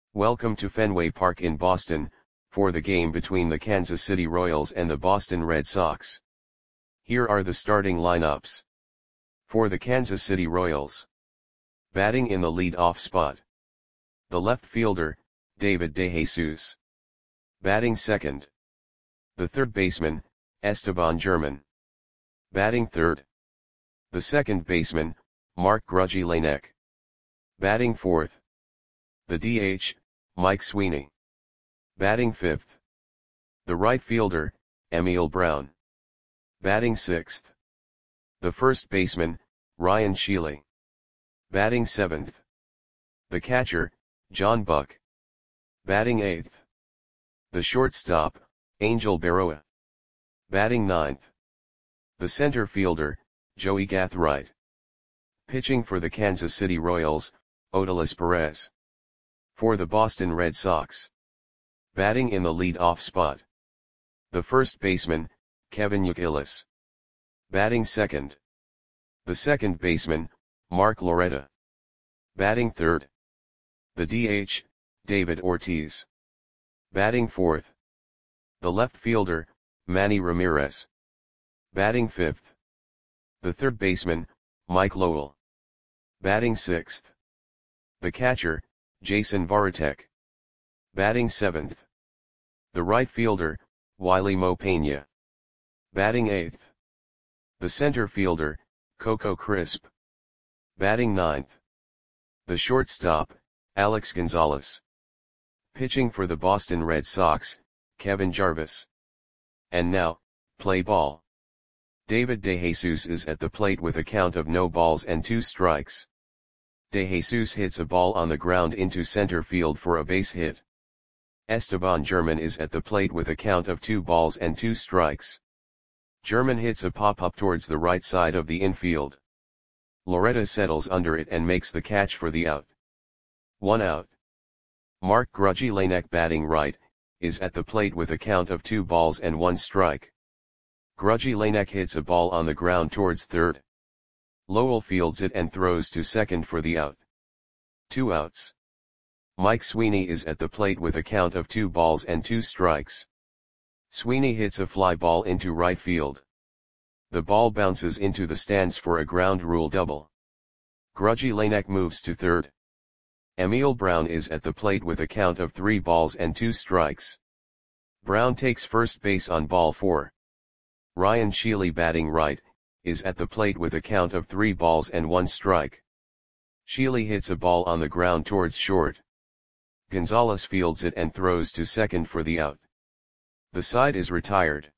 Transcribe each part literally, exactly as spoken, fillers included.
Welcome to Fenway Park in Boston, for the game between the Kansas City Royals and the Boston Red Sox. Here are the starting lineups. For the Kansas City Royals. Batting in the lead-off spot. The left fielder, David DeJesus. Batting second. The third baseman, Esteban German. Batting third. The second baseman, Mark Grudgy Lanek. Batting fourth. The D H, Mike Sweeney. Batting fifth. The right fielder, Emil Brown. Batting sixth. The first baseman, Ryan Sheely. Batting seventh. The catcher, John Buck. Batting eighth. The shortstop, Angel Berroa. Batting ninth. The center fielder, Joey Gathright. Pitching for the Kansas City Royals, Odalis Perez. For the Boston Red Sox. Batting in the lead-off spot. The first baseman, Kevin Youkilis. Batting second. The second baseman, Mark Loretta. Batting third. The D H, David Ortiz. Batting fourth. The left fielder, Manny Ramirez. Batting fifth. The third baseman, Mike Lowell. Batting sixth. The catcher, Jason Varitek. Batting seventh. The right fielder, Wiley Mo Peña. Batting eighth. The center fielder, Coco Crisp. Batting ninth. The shortstop, Alex Gonzalez. Pitching for the Boston Red Sox, Kevin Jarvis. And now, play ball. David DeJesus is at the plate with a count of no balls and two strikes. DeJesus hits a ball on the ground into center field for a base hit. Esteban German is at the plate with a count of two balls and two strikes. German hits a pop-up towards the right side of the infield. Loretta settles under it and makes the catch for the out. One out. Mark Grudgy Lanek, batting right, is at the plate with a count of two balls and one strike. Grudgy Lanek hits a ball on the ground towards third. Lowell fields it and throws to second for the out. Two outs. Mike Sweeney is at the plate with a count of two balls and two strikes. Sweeney hits a fly ball into right field. The ball bounces into the stands for a ground rule double. Grudgy Lanek moves to third. Emil Brown is at the plate with a count of three balls and two strikes. Brown takes first base on ball four. Ryan Sheely, batting right, is at the plate with a count of three balls and one strike. Sheely hits a ball on the ground towards short. Gonzalez fields it and throws to second for the out. The side is retired.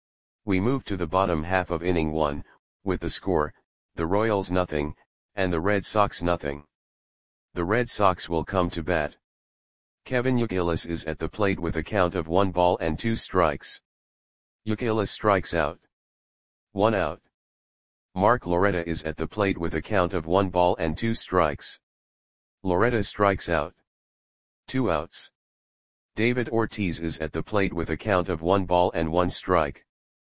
We move to the bottom half of inning one, with the score, the Royals nothing, and the Red Sox nothing. The Red Sox will come to bat. Kevin Youkilis is at the plate with a count of one ball and two strikes. Youkilis strikes out. One out. Mark Loretta is at the plate with a count of one ball and two strikes. Loretta strikes out. Two outs. David Ortiz is at the plate with a count of one ball and one strike.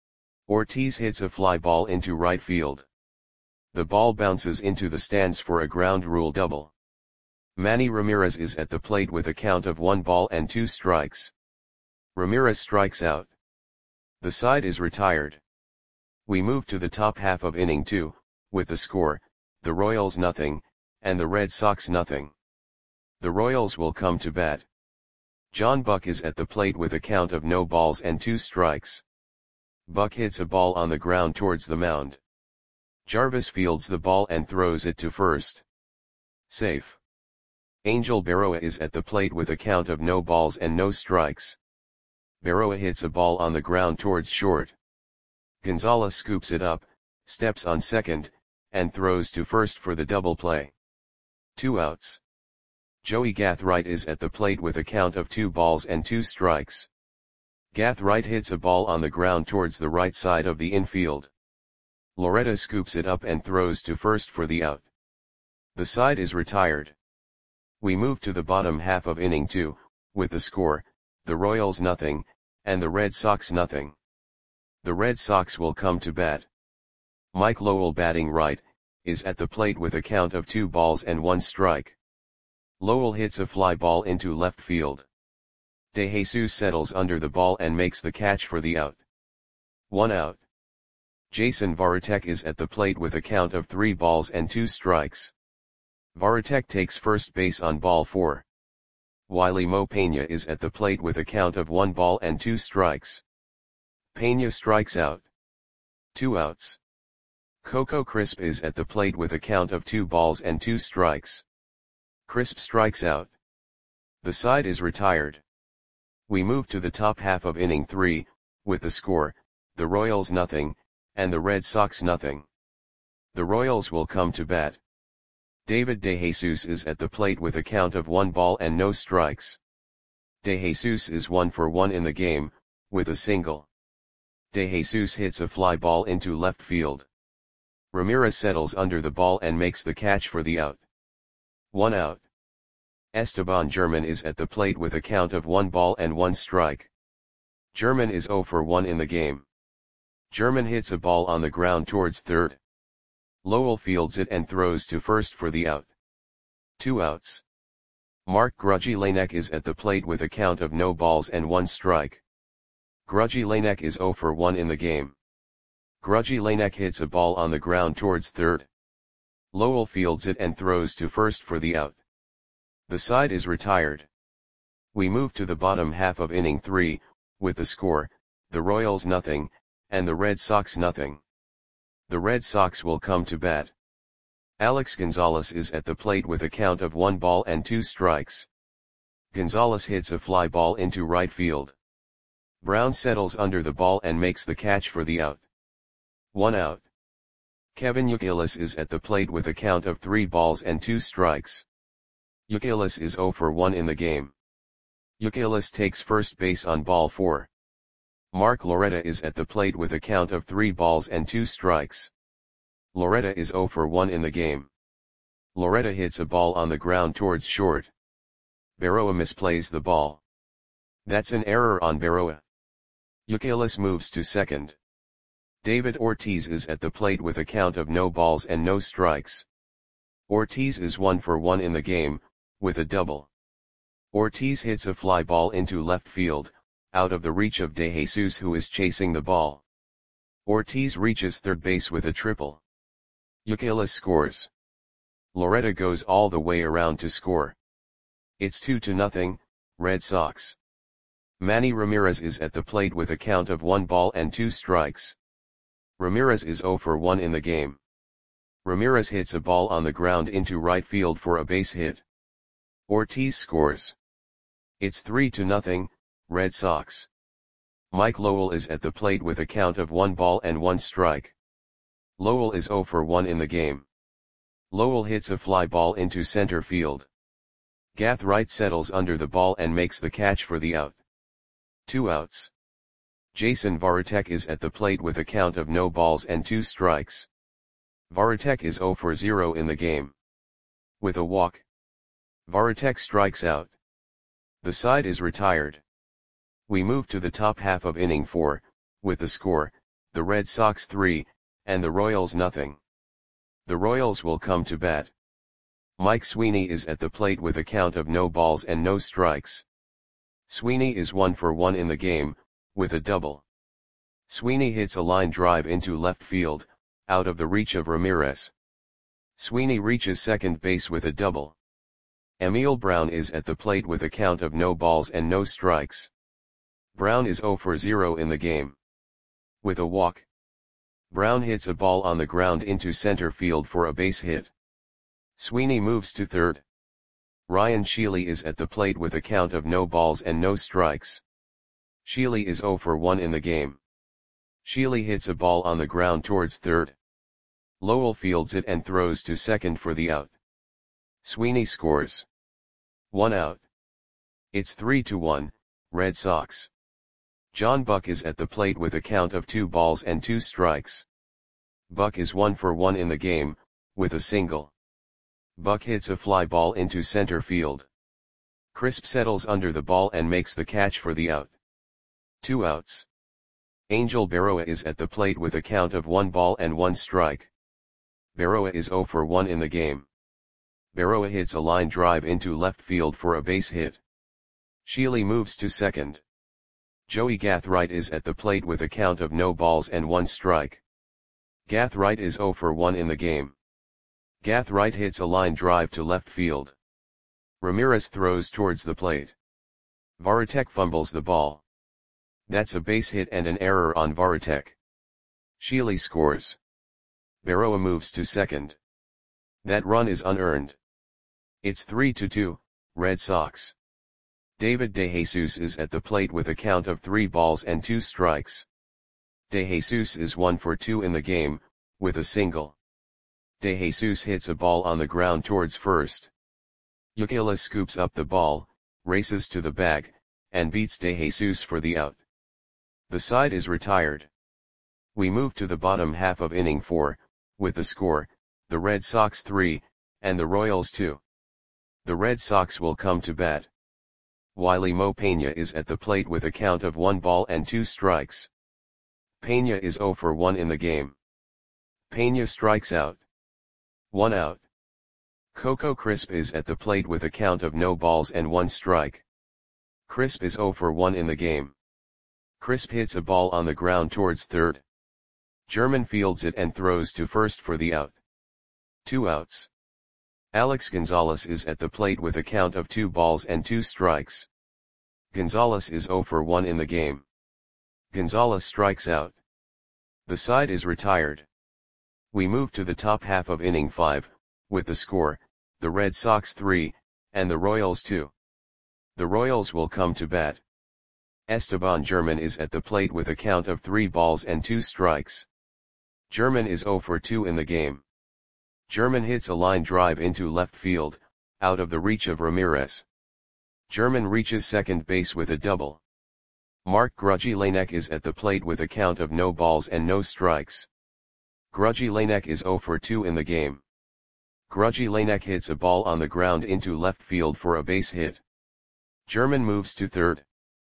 Ortiz hits a fly ball into right field. The ball bounces into the stands for a ground rule double. Manny Ramirez is at the plate with a count of one ball and two strikes. Ramirez strikes out. The side is retired. We move to the top half of inning two, with the score, the Royals nothing, and the Red Sox nothing. The Royals will come to bat. John Buck is at the plate with a count of no balls and two strikes. Buck hits a ball on the ground towards the mound. Jarvis fields the ball and throws it to first. Safe. Angel Berroa is at the plate with a count of no balls and no strikes. Berroa hits a ball on the ground towards short. Gonzalez scoops it up, steps on second, and throws to first for the double play. Two outs. Joey Gathright is at the plate with a count of two balls and two strikes. Gathright hits a ball on the ground towards the right side of the infield. Loretta scoops it up and throws to first for the out. The side is retired. We move to the bottom half of inning two, with the score, the Royals nothing, and the Red Sox nothing. The Red Sox will come to bat. Mike Lowell, batting right, is at the plate with a count of two balls and one strike. Lowell hits a fly ball into left field. De Jesus settles under the ball and makes the catch for the out. One out. Jason Varitek is at the plate with a count of three balls and two strikes. Varitek takes first base on ball four. Wiley Mo Peña is at the plate with a count of one ball and two strikes. Peña strikes out. Two outs. Coco Crisp is at the plate with a count of two balls and two strikes. Crisp strikes out. The side is retired. We move to the top half of inning three, with the score, the Royals nothing, and the Red Sox nothing. The Royals will come to bat. David De Jesus is at the plate with a count of one ball and no strikes. De Jesus is one for one in the game, with a single. De Jesus hits a fly ball into left field. Ramirez settles under the ball and makes the catch for the out. One out. Esteban German is at the plate with a count of one ball and one strike. German is zero for one in the game. German hits a ball on the ground towards third. Lowell fields it and throws to first for the out. Two outs. Mark Grudzielanek is at the plate with a count of no balls and one strike. Grudzielanek is zero for one in the game. Grudzielanek hits a ball on the ground towards third. Lowell fields it and throws to first for the out. The side is retired. We move to the bottom half of inning three, with the score, the Royals nothing, and the Red Sox nothing. The Red Sox will come to bat. Alex Gonzalez is at the plate with a count of one ball and two strikes. Gonzalez hits a fly ball into right field. Brown settles under the ball and makes the catch for the out. One out. Kevin Youkilis is at the plate with a count of three balls and two strikes. Youkilis is zero for one in the game. Youkilis takes first base on ball four. Mark Loretta is at the plate with a count of three balls and two strikes. Loretta is zero for one in the game. Loretta hits a ball on the ground towards short. Berroa misplays the ball. That's an error on Berroa. Youkilis moves to second. David Ortiz is at the plate with a count of no balls and no strikes. Ortiz is one for one in the game, with a double. Ortiz hits a fly ball into left field, out of the reach of De Jesus, who is chasing the ball. Ortiz reaches third base with a triple. Youkilis scores. Loretta goes all the way around to score. It's two to nothing, Red Sox. Manny Ramirez is at the plate with a count of one ball and two strikes. Ramirez is zero for one in the game. Ramirez hits a ball on the ground into right field for a base hit. Ortiz scores. It's three to nothing, Red Sox. Mike Lowell is at the plate with a count of one ball and one strike. Lowell is zero for one in the game. Lowell hits a fly ball into center field. Gath Wright settles under the ball and makes the catch for the out. Two outs. Jason Varitek is at the plate with a count of no balls and two strikes. Varitek is zero for zero in the game. With a walk, Varitek strikes out. The side is retired. We move to the top half of inning four, with the score, the Red Sox three, and the Royals nothing. The Royals will come to bat. Mike Sweeney is at the plate with a count of no balls and no strikes. Sweeney is one for one in the game, with a double. Sweeney hits a line drive into left field, out of the reach of Ramirez. Sweeney reaches second base with a double. Emil Brown is at the plate with a count of no balls and no strikes. Brown is zero for zero in the game. With a walk, Brown hits a ball on the ground into center field for a base hit. Sweeney moves to third. Ryan Sheely is at the plate with a count of no balls and no strikes. Sheely is zero for one in the game. Sheely hits a ball on the ground towards third. Lowell fields it and throws to second for the out. Sweeney scores. One out. It's three to one, Red Sox. John Buck is at the plate with a count of two balls and two strikes. Buck is one for one in the game, with a single. Buck hits a fly ball into center field. Crisp settles under the ball and makes the catch for the out. Two outs. Angel Berroa is at the plate with a count of one ball and one strike. Berroa is zero for one in the game. Berroa hits a line drive into left field for a base hit. Sheely moves to second. Joey Gathright is at the plate with a count of no balls and one strike. Gathright is zero for one in the game. Gathright hits a line drive to left field. Ramirez throws towards the plate. Varitek fumbles the ball. That's a base hit and an error on Varitek. Sheely scores. Berroa moves to second. That run is unearned. It's three to two, Red Sox. David DeJesus is at the plate with a count of three balls and two strikes. DeJesus is one for two in the game, with a single. DeJesus hits a ball on the ground towards first. Youkilis scoops up the ball, races to the bag, and beats DeJesus for the out. The side is retired. We move to the bottom half of inning four, with the score, the Red Sox three, and the Royals two. The Red Sox will come to bat. Wiley Mo Peña is at the plate with a count of one ball and two strikes. Peña is zero for one in the game. Peña strikes out. One out. Coco Crisp is at the plate with a count of no balls and one strike. Crisp is zero for one in the game. Crisp hits a ball on the ground towards third. German fields it and throws to first for the out. Two outs. Alex Gonzalez is at the plate with a count of two balls and two strikes. Gonzalez is zero for one in the game. Gonzalez strikes out. The side is retired. We move to the top half of inning five, with the score, the Red Sox three, and the Royals two. The Royals will come to bat. Esteban German is at the plate with a count of three balls and two strikes. German is zero for two in the game. German hits a line drive into left field, out of the reach of Ramirez. German reaches second base with a double. Mark Grudzielanek is at the plate with a count of no balls and no strikes. Grudzielanek is zero for two in the game. Grudzielanek hits a ball on the ground into left field for a base hit. German moves to third.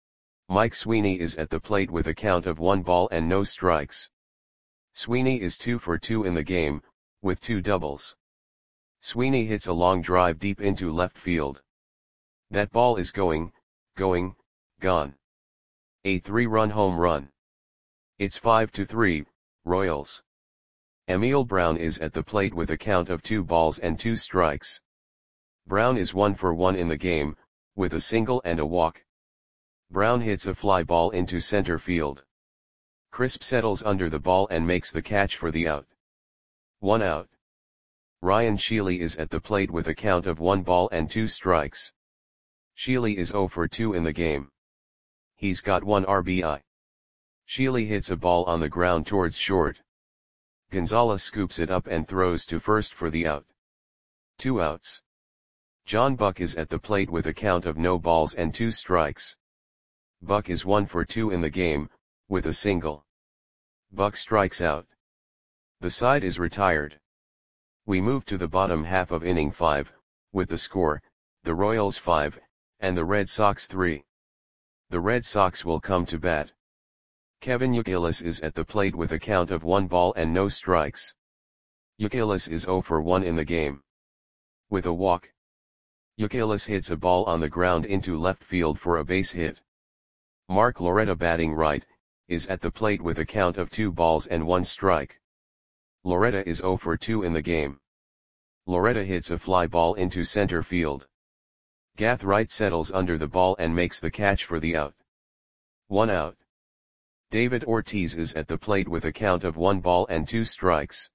Mike Sweeney is at the plate with a count of one ball and no strikes. Sweeney is two for two in the game, with two doubles. Sweeney hits a long drive deep into left field. That ball is going, going, gone. A three-run home run. It's five to three, Royals. Emil Brown is at the plate with a count of two balls and two strikes. Brown is one for one in the game, with a single and a walk. Brown hits a fly ball into center field. Crisp settles under the ball and makes the catch for the out. One out. Ryan Sheely is at the plate with a count of one ball and two strikes. Sheely is zero for two in the game. He's got one R B I. Sheely hits a ball on the ground towards short. Gonzalez scoops it up and throws to first for the out. Two outs. John Buck is at the plate with a count of no balls and two strikes. Buck is one for two in the game, with a single. Buck strikes out. The side is retired. We move to the bottom half of inning five, with the score, the Royals five, and the Red Sox three. The Red Sox will come to bat. Kevin Youkilis is at the plate with a count of one ball and no strikes. Youkilis is zero for one in the game. With a walk. Youkilis hits a ball on the ground into left field for a base hit. Mark Loretta, batting right, is at the plate with a count of two balls and one strike. Loretta is zero for two in the game. Loretta hits a fly ball into center field. Gathright settles under the ball and makes the catch for the out. One out. David Ortiz is at the plate with a count of one ball and two strikes.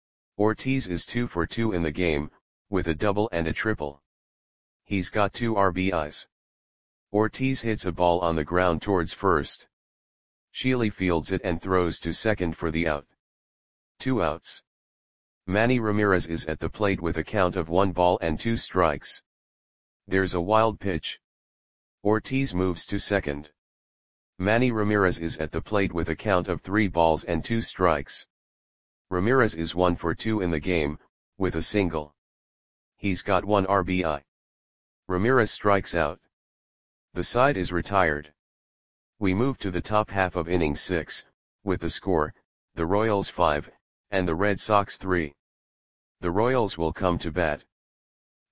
Ortiz is two for two in the game, with a double and a triple. He's got two R B Is. Ortiz hits a ball on the ground towards first. Sheely fields it and throws to second for the out. Two outs. Manny Ramirez is at the plate with a count of one ball and two strikes. There's a wild pitch. Ortiz moves to second. Manny Ramirez is at the plate with a count of three balls and two strikes. Ramirez is one for two in the game, with a single. He's got one R B I. Ramirez strikes out. The side is retired. We move to the top half of inning six, with the score, the Royals five, and the Red Sox three. The Royals will come to bat.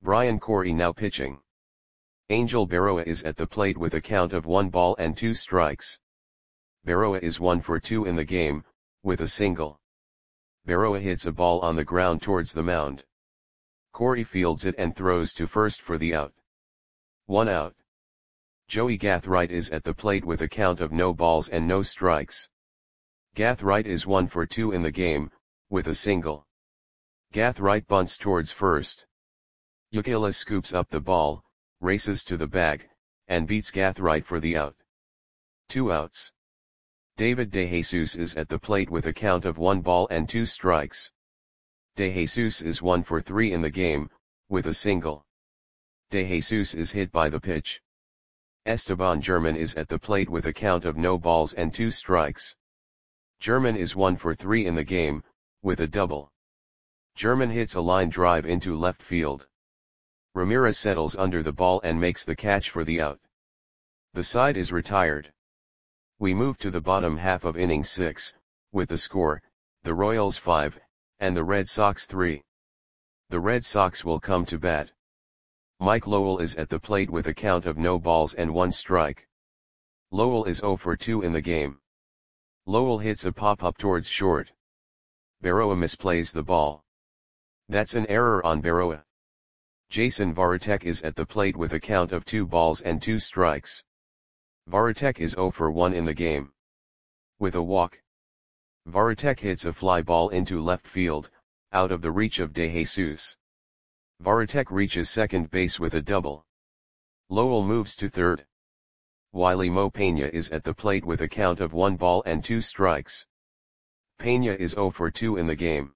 Brian Corey now pitching. Angel Berroa is at the plate with a count of one ball and two strikes. Berroa is one for two in the game, with a single. Berroa hits a ball on the ground towards the mound. Corey fields it and throws to first for the out. One out. Joey Gathright is at the plate with a count of no balls and no strikes. Gathright is one for two in the game, with a single. Gathright bunts towards first. Youkilis scoops up the ball, races to the bag, and beats Gathright for the out. Two outs. David DeJesus is at the plate with a count of one ball and two strikes. DeJesus is one for three in the game, with a single. DeJesus is hit by the pitch. Esteban German is at the plate with a count of no balls and two strikes. German is one for three in the game, with a double. German hits a line drive into left field. Ramirez settles under the ball and makes the catch for the out. The side is retired. We move to the bottom half of inning six, with the score, the Royals five, and the Red Sox three. The Red Sox will come to bat. Mike Lowell is at the plate with a count of no balls and one strike. Lowell is zero for two in the game. Lowell hits a pop-up towards short. Berroa misplays the ball. That's an error on Berroa. Jason Varitek is at the plate with a count of two balls and two strikes. Varitek is zero for one in the game. With a walk. Varitek hits a fly ball into left field, out of the reach of DeJesus. Varitek reaches second base with a double. Lowell moves to third. Wiley Mo Peña is at the plate with a count of one ball and two strikes. Peña is zero for two in the game.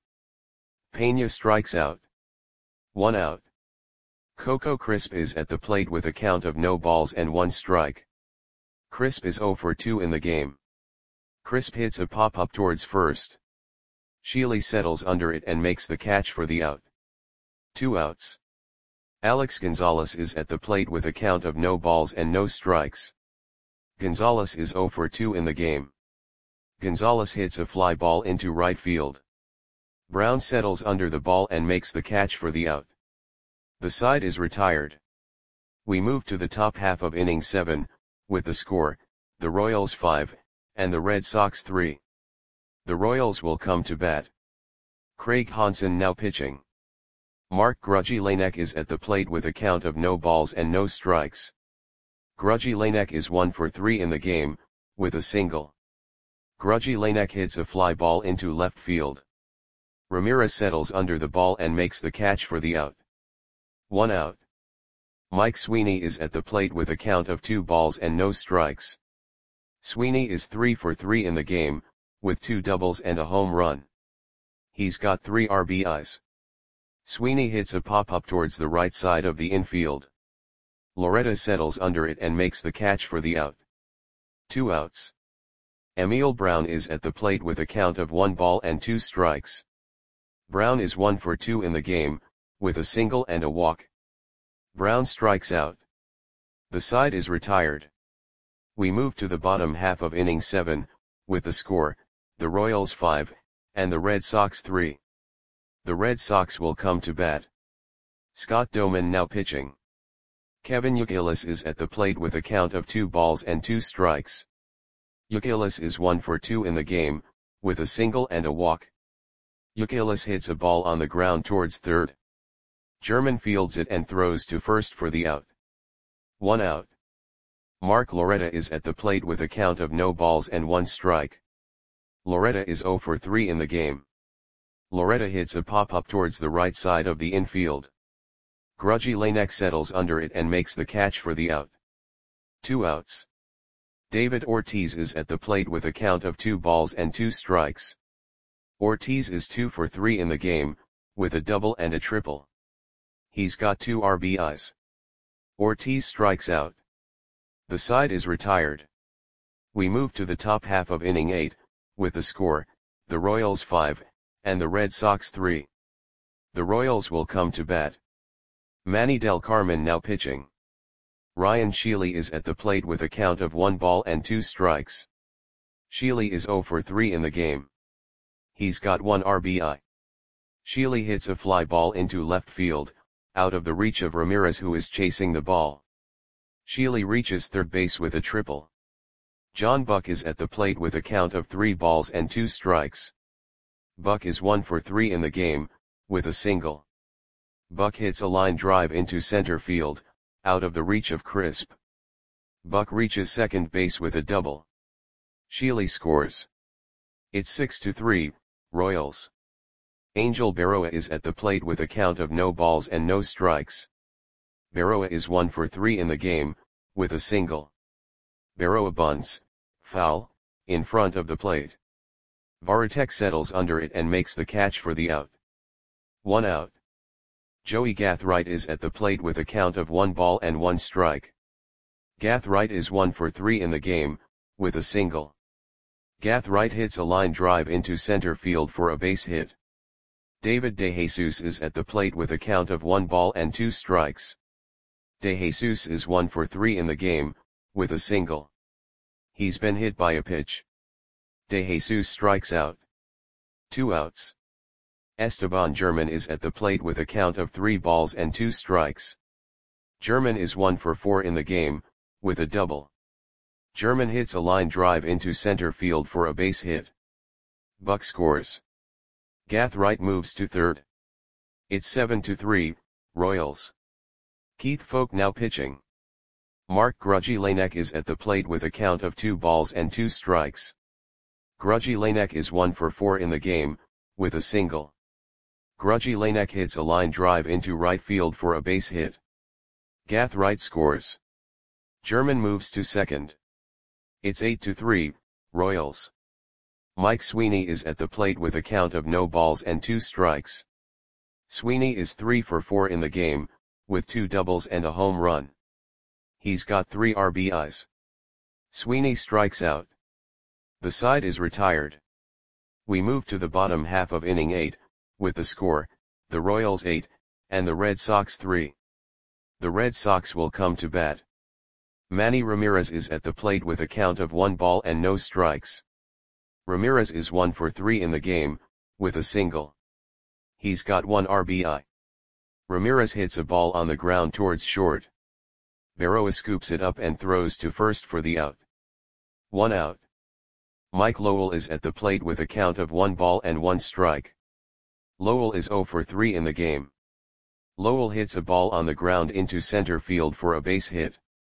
Peña strikes out. One out. Coco Crisp is at the plate with a count of no balls and one strike. Crisp is zero for two in the game. Crisp hits a pop-up towards first. Sheely settles under it and makes the catch for the out. Two outs. Alex Gonzalez is at the plate with a count of no balls and no strikes. Gonzalez is zero for two in the game. Gonzalez hits a fly ball into right field. Brown settles under the ball and makes the catch for the out. The side is retired. We move to the top half of inning seven, with the score, the Royals five, and the Red Sox three. The Royals will come to bat. Craig Hansen now pitching. Mark Grudzielanek is at the plate with a count of no balls and no strikes. Grudzielanek is one for three in the game, with a single. Grudzielanek hits a fly ball into left field. Ramirez settles under the ball and makes the catch for the out. One out. Mike Sweeney is at the plate with a count of two balls and no strikes. Sweeney is three for three in the game, with two doubles and a home run. He's got three R B Is. Sweeney hits a pop-up towards the right side of the infield. Loretta settles under it and makes the catch for the out. Two outs. Emil Brown is at the plate with a count of one ball and two strikes. Brown is one for two in the game, with a single and a walk. Brown strikes out. The side is retired. We move to the bottom half of inning seven, with the score, the Royals five, and the Red Sox three. The Red Sox will come to bat. Scott Doman now pitching. Kevin Youkilis is at the plate with a count of two balls and two strikes. Youkilis is one for two in the game, with a single and a walk. Youkilis hits a ball on the ground towards third. German fields it and throws to first for the out. One out. Mark Loretta is at the plate with a count of no balls and one strike. Loretta is zero for three in the game. Loretta hits a pop-up towards the right side of the infield. Grudzielanek settles under it and makes the catch for the out. Two outs. David Ortiz is at the plate with a count of two balls and two strikes. Ortiz is two for three in the game, with a double and a triple. He's got two R B Is. Ortiz strikes out. The side is retired. We move to the top half of inning eight, with the score, the Royals five, and the Red Sox three. The Royals will come to bat. Manny Del Carmen now pitching. Ryan Sheely is at the plate with a count of one ball and two strikes. Sheely is zero for three in the game. He's got one R B I. Sheely hits a fly ball into left field, out of the reach of Ramirez, who is chasing the ball. Sheely reaches third base with a triple. John Buck is at the plate with a count of three balls and two strikes. Buck is one for three in the game, with a single. Buck hits a line drive into center field, out of the reach of Crisp. Buck reaches second base with a double. Sheely scores. It's six to three, Royals. Angel Berroa is at the plate with a count of no balls and no strikes. Berroa is one for three in the game, with a single. Berroa bunts, foul, in front of the plate. Varitek settles under it and makes the catch for the out. One out. Joey Gathright is at the plate with a count of one ball and one strike. Gathright is one for three in the game, with a single. Gathright hits a line drive into center field for a base hit. David DeJesus is at the plate with a count of one ball and two strikes. DeJesus is one for three in the game, with a single. He's been hit by a pitch. DeJesus strikes out. Two outs. Esteban German is at the plate with a count of three balls and two strikes. German is one for four in the game, with a double. German hits a line drive into center field for a base hit. Buck scores. Gathright moves to third. It's seven to three, Royals. Keith Foulke now pitching. Mark Grudzielanek is at the plate with a count of two balls and two strikes. Grudzielanek is one for four in the game, with a single. Grudzielanek hits a line drive into right field for a base hit. Gathright scores. German moves to second. It's eight to three, Royals. Mike Sweeney is at the plate with a count of no balls and two strikes. Sweeney is three for four in the game, with two doubles and a home run. He's got three R B Is. Sweeney strikes out. The side is retired. We move to the bottom half of inning eight, with the score, the Royals eight, and the Red Sox three. The Red Sox will come to bat. Manny Ramirez is at the plate with a count of one ball and no strikes. Ramirez is one for three in the game, with a single. He's got one R B I. Ramirez hits a ball on the ground towards short. Berroa scoops it up and throws to first for the out. One out. Mike Lowell is at the plate with a count of one ball and one strike. Lowell is zero for three in the game. Lowell hits a ball on the ground into center field for a base hit.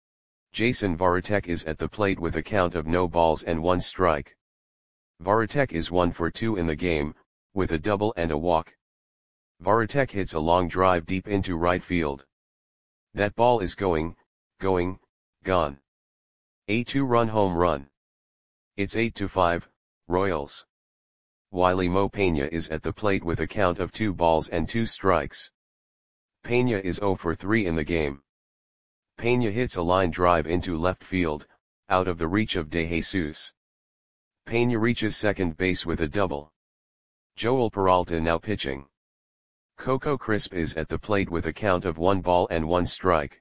Jason Varitek is at the plate with a count of no balls and one strike. Varitek is one for two in the game, with a double and a walk. Varitek hits a long drive deep into right field. That ball is going, going, gone. A two-run home run. It's eight to five, Royals. Wiley Mo Peña is at the plate with a count of two balls and two strikes. Peña is zero for three in the game. Peña hits a line drive into left field, out of the reach of DeJesus. Peña reaches second base with a double. Joel Peralta now pitching. Coco Crisp is at the plate with a count of one ball and one strike.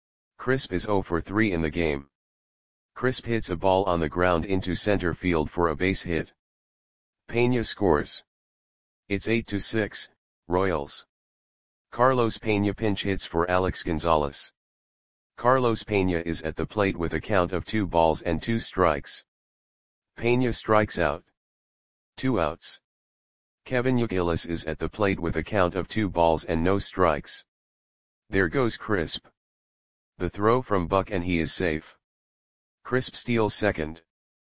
Crisp is zero for three in the game. Crisp hits a ball on the ground into center field for a base hit. Peña scores. It's eight to six, Royals. Carlos Peña pinch hits for Alex Gonzalez. Carlos Peña is at the plate with a count of two balls and two strikes. Peña strikes out. Two outs. Kevin Youkilis is at the plate with a count of two balls and no strikes. There goes Crisp. The throw from Buck and he is safe. Crisp steals second.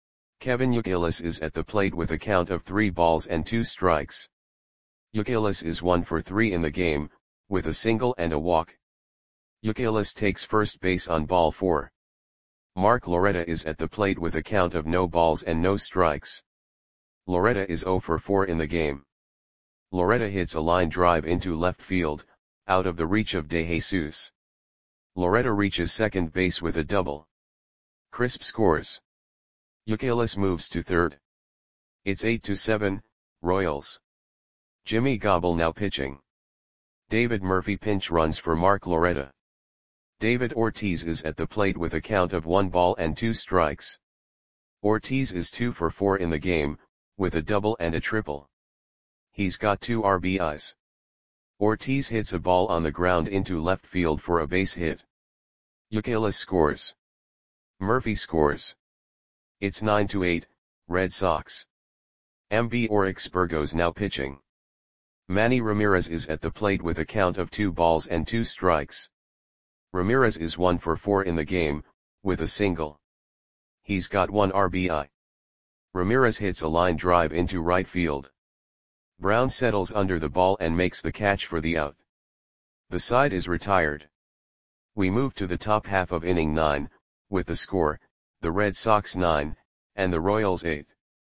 Kevin Youkilis is at the plate with a count of three balls and two strikes. Youkilis is one for three in the game, with a single and a walk. Youkilis takes first base on ball four. Mark Loretta is at the plate with a count of no balls and no strikes. Loretta is zero for four in the game. Loretta hits a line drive into left field, out of the reach of DeJesus. Loretta reaches second base with a double. Crisp scores. Youkilis moves to third. It's eight to seven, Royals. Jimmy Gobble now pitching. David Murphy pinch runs for Mark Loretta. David Ortiz is at the plate with a count of one ball and two strikes. Ortiz is two for four in the game, with a double and a triple. He's got two R B Is. Ortiz hits a ball on the ground into left field for a base hit. Youkilis scores. Murphy scores. It's nine to eight, Red Sox. M B Oryx Burgos now pitching. Manny Ramirez is at the plate with a count of two balls and two strikes. Ramirez is one for four in the game, with a single. He's got one R B I. Ramirez hits a line drive into right field. Brown settles under the ball and makes the catch for the out. The side is retired. We move to the top half of inning nine, with the score, the Red Sox nine, and the Royals eight.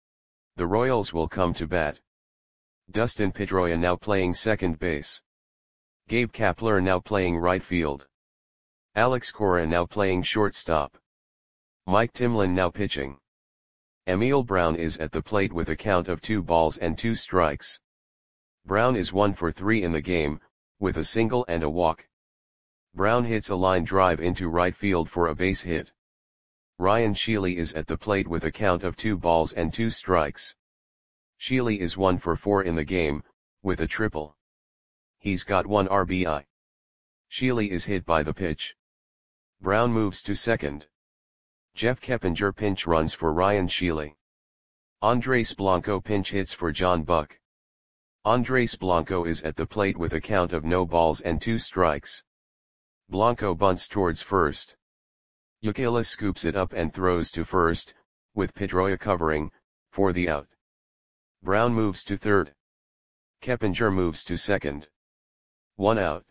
The Royals will come to bat. Dustin Pedroia now playing second base. Gabe Kapler now playing right field. Alex Cora now playing shortstop. Mike Timlin now pitching. Emil Brown is at the plate with a count of two balls and two strikes. Brown is one for three in the game, with a single and a walk. Brown hits a line drive into right field for a base hit. Ryan Sheely is at the plate with a count of two balls and two strikes. Sheely is one for four in the game, with a triple. He's got one R B I. Sheely is hit by the pitch. Brown moves to second. Jeff Keppinger pinch runs for Ryan Sheely. Andres Blanco pinch hits for John Buck. Andres Blanco is at the plate with a count of no balls and two strikes. Blanco bunts towards first. Youkilis scoops it up and throws to first, with Pedroia covering, for the out. Brown moves to third. Keppinger moves to second. One out.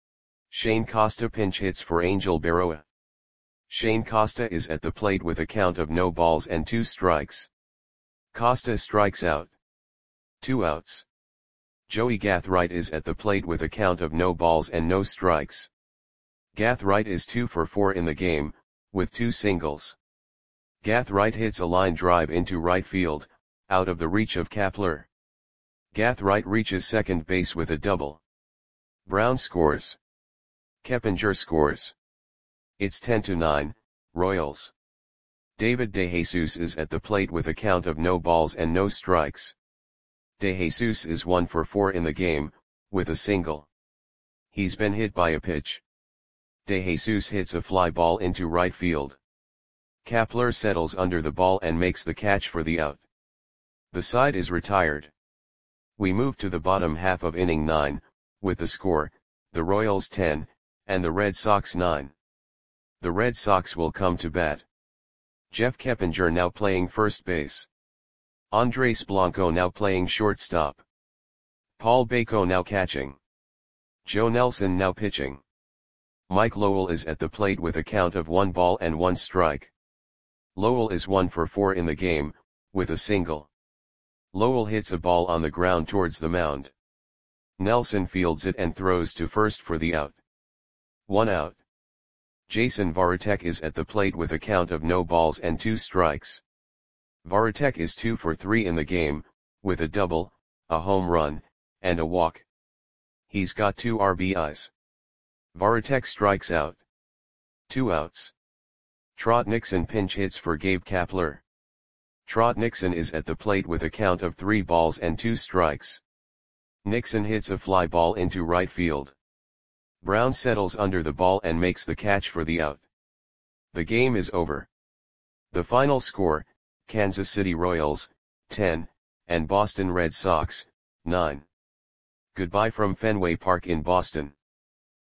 Shane Costa pinch hits for Angel Berroa. Shane Costa is at the plate with a count of no balls and two strikes. Costa strikes out. Two outs. Joey Gathright is at the plate with a count of no balls and no strikes. Gathright is two for four in the game, with two singles. Gathright hits a line drive into right field, out of the reach of Kapler. Gathright reaches second base with a double. Brown scores. Keppinger scores. It's ten to nine, Royals. David DeJesus is at the plate with a count of no balls and no strikes. DeJesus is one for four in the game, with a single. He's been hit by a pitch. DeJesus hits a fly ball into right field. Kapler settles under the ball and makes the catch for the out. The side is retired. We move to the bottom half of inning nine, with the score, the Royals ten, and the Red Sox nine. The Red Sox will come to bat. Jeff Keppinger now playing first base. Andres Blanco now playing shortstop. Paul Bako now catching. Joe Nelson now pitching. Mike Lowell is at the plate with a count of one ball and one strike. Lowell is one for four in the game, with a single. Lowell hits a ball on the ground towards the mound. Nelson fields it and throws to first for the out. One out. Jason Varitek is at the plate with a count of no balls and two strikes. Varitek is two for three in the game, with a double, a home run, and a walk. He's got two R B Is. Varitek strikes out. Two outs. Trot Nixon pinch hits for Gabe Kapler. Trot Nixon is at the plate with a count of three balls and two strikes. Nixon hits a fly ball into right field. Brown settles under the ball and makes the catch for the out. The game is over. The final score, Kansas City Royals, ten, and Boston Red Sox, nine. Goodbye from Fenway Park in Boston.